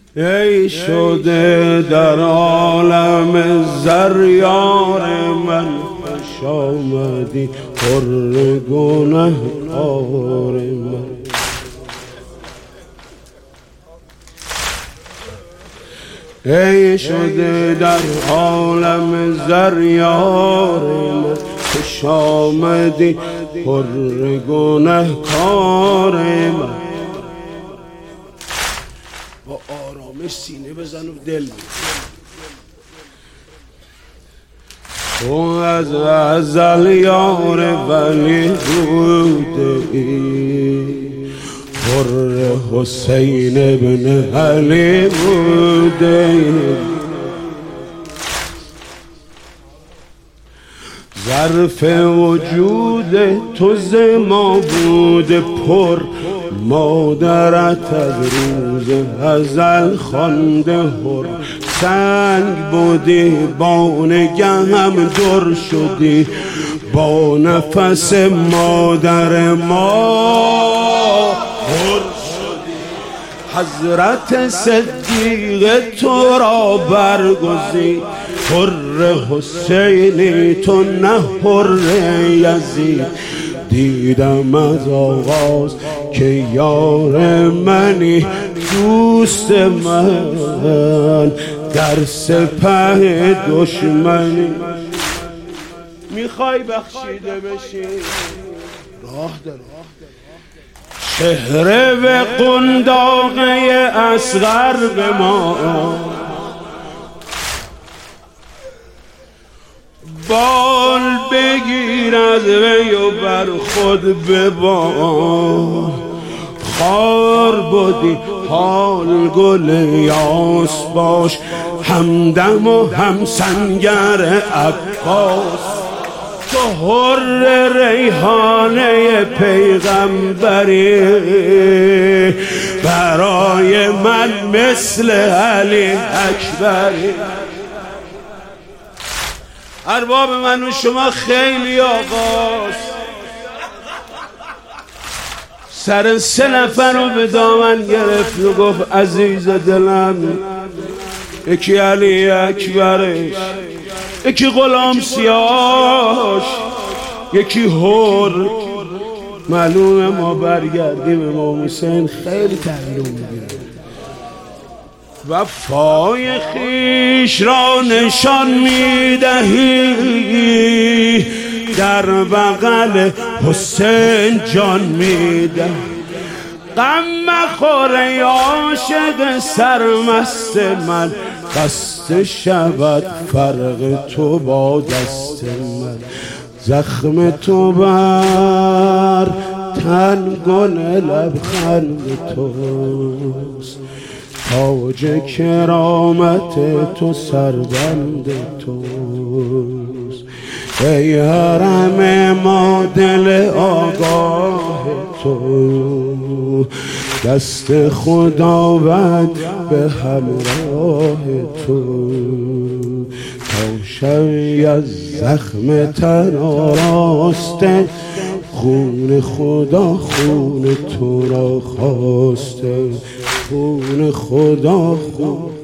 ای شده در عالم زر یار من، خوش آمدی پر گنهکار من. ای شده در عالم زر یار من، خوش آمدی پر گنهکار من. با آرامش سینه بزن و دل بزن. تو از ازل یار ولی بوده ای، پر حسین ابن علی بوده ای. ظرف وجود تو ز ما بوده پر، مادرت از روز ازل خوانده هر. سنگ بودی با نگه هم در شدی، با نفس مادر ما پر شدی. حضرت صدیق تو را برگزید، حر حسینی تو نه حر یزید. دیدم از آغاز که یار منی، دوست من در سپه دشمنی. میخوای بخشیده بشی راه داره. چهره به قنداقه اصغر به ما، بال بگیر از وی و بر خود ببال. خار بودی حال گل یاس باش، همدم و هم سنگر عباس. تو حر ریحانه پیغمبری، برای من مثل علی اکبری. ارباب من و شما خیلی آقاست. سر 3 نفر رو به دامن گرفت و گفت عزیز دلم. یکی علی اکبرش، یکی غلام سیاهش، یکی هر. معلومه ما برگردیم امام حسین خیلی تحلیل میگیره. وفای خویش را نشان میدهی، در بغل حسین جان میدهی. غم مخور ای عاشق سرمست من، خسته شود فرق تو با دست من. زخم تو بر تن گل لبخند توست، تاج کرامت تو سربند توست. ای حرم ما دل آگاه تو، دست خداوند به همراه تو. تا شوی از زخم تن آراسته، خون خدا خون تو را خواسته. خون خدا خون